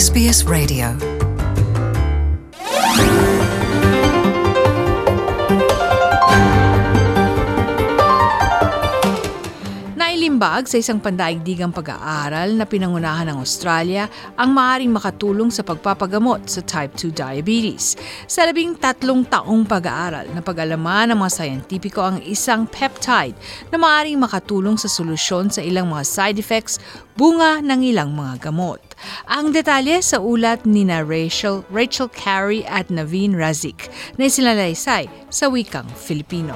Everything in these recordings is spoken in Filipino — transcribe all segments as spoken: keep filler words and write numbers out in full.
S B S Radio. Nailimbag sa isang pandaigdigang pag-aaral na pinangunahan ng Australia ang maaaring makatulong sa pagpapagamot sa type two diabetes. Sa labing tatlong taong pag-aaral, napag-alaman ng mga sayentipiko ang isang peptide na maaaring makatulong sa solusyon sa ilang mga side effects bunga ng ilang mga gamot. Ang detalye sa ulat ni na Rachel, Rachel Carey at Naveen Razik na isinalaysay sa wikang Filipino.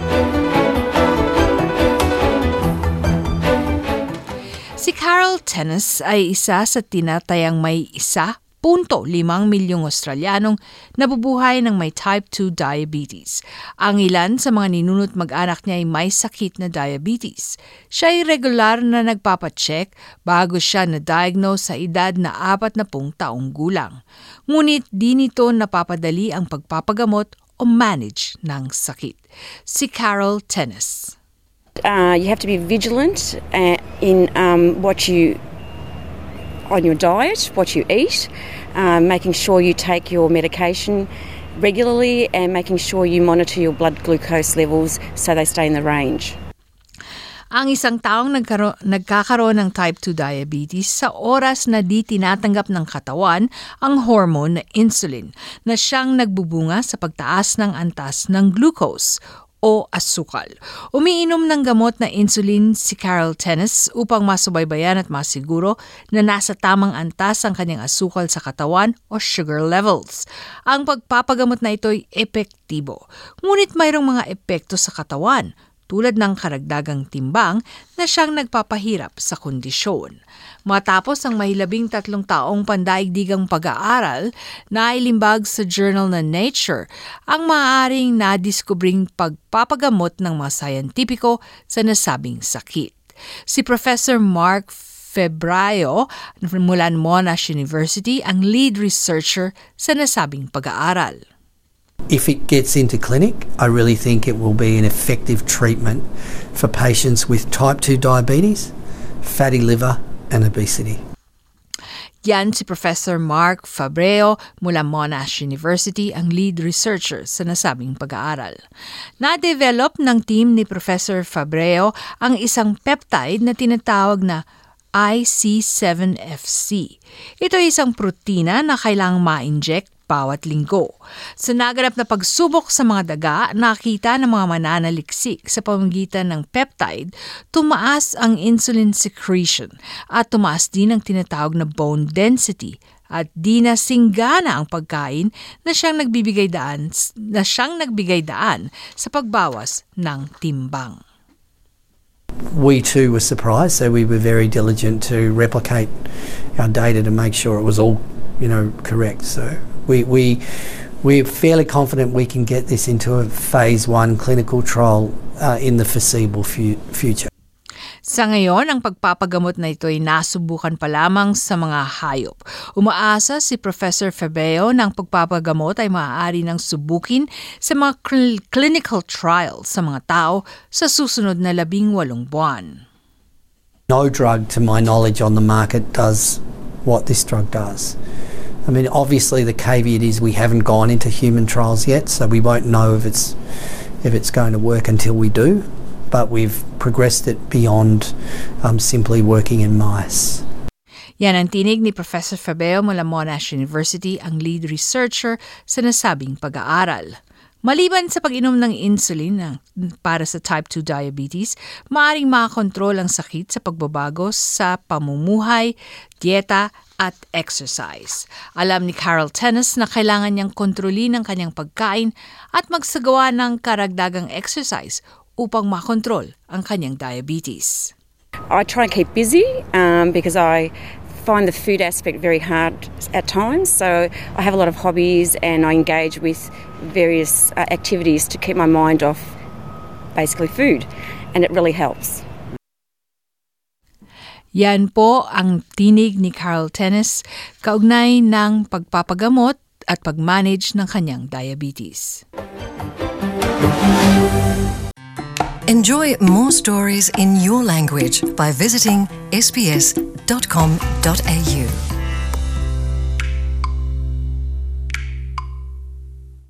Si Carol Tennis ay isa sa tinatayang may isa punto limang milyong Australianong nabubuhay ng may type two diabetes. Ang ilan sa mga ninunot mag-anak niya ay may sakit na diabetes. Siya ay regular na nagpapacheck bago siya na-diagnose sa edad na apat na pung taong gulang. Ngunit di nito napapadali ang pagpapagamot o manage ng sakit. Si Carol Tennis. Uh, you have to be vigilant uh, in um, what you, on your diet, what you eat, uh, making sure you take your medication regularly and making sure you monitor your blood glucose levels so they stay in the range. Ang isang taong nagkaro- nagkakaroon ng type two diabetes sa oras na di tinatanggap ng katawan ang hormone na insulin na siyang nagbubunga sa pagtaas ng antas ng glucose o asukal. Umiinom ng gamot na insulin si Carol Tennis upang masubaybayan at masiguro na nasa tamang antas ang kanyang asukal sa katawan o sugar levels. Ang pagpapagamot na ito ay epektibo, ngunit mayroong mga epekto sa katawan tulad ng karagdagang timbang na siyang nagpapahirap sa kondisyon. Matapos ang mahilabing tatlong taong pandaigdigang pag-aaral, nailimbag sa journal na Nature ang maaaring nadiskubring pagpapagamot ng mga sayentipiko sa nasabing sakit. Si Professor Mark Febraio mula Monash University ang lead researcher sa nasabing pag-aaral. If it gets into clinic, I really think it will be an effective treatment for patients with type two diabetes, fatty liver and obesity. Yan si Professor Mark Febraio mula Monash University, ang lead researcher sa nasabing pag-aaral. Na-develop ng team ni Professor Febraio ang isang peptide na tinatawag na I C seven F C. Ito ay isang protina na kailangang ma-inject bawat linggo. Sa naganap na pagsubok sa mga daga, nakita ng mga mananaliksik sa pamamagitan ng peptide, tumaas ang insulin secretion at tumaas din ang tinatawag na bone density at di na singgana ang pagkain na siyang nagbibigay daan na siyang nagbigay daan sa pagbawas ng timbang. We too were surprised, so we were very diligent to replicate our data to make sure it was all, you know, correct. So we we we're fairly confident we can get this into a phase one clinical trial uh, in the foreseeable fu- future. Sa ngayon, ang pagpapagamot na ito ay nasubukan pa lamang sa mga hayop. Umaasa si Professor Febraio na ang pagpapagamot ay maaari nang subukin sa mga cl- clinical trials sa mga tao sa susunod na labing walong buwan. No drug, to my knowledge, on the market does what this drug does. I mean, obviously the caveat is we haven't gone into human trials yet, so we won't know if it's if it's going to work until we do. But we've progressed it beyond um, simply working in mice. Yan ang tinig ni Professor Febraio mula Monash University, ang lead researcher sa nasabing pag-aaral. Maliban sa pag-inom ng insulin para sa type two diabetes, maaaring makakontrol ang sakit sa pagbabago sa pamumuhay, dieta at exercise. Alam ni Carol Tennis na kailangan niyang kontrolin ang kanyang pagkain at magsagawa ng karagdagang exercise upang makontrol ang kanyang diabetes. I try and keep busy um, because I find the food aspect very hard at times. So I have a lot of hobbies and I engage with various uh, activities to keep my mind off basically food, and it really helps. Yan po ang tinig ni Carol Tennis kaugnay ng pagpapagamot at pag-manage ng kanyang diabetes. Enjoy more stories in your language by visiting s b s dot com dot a u.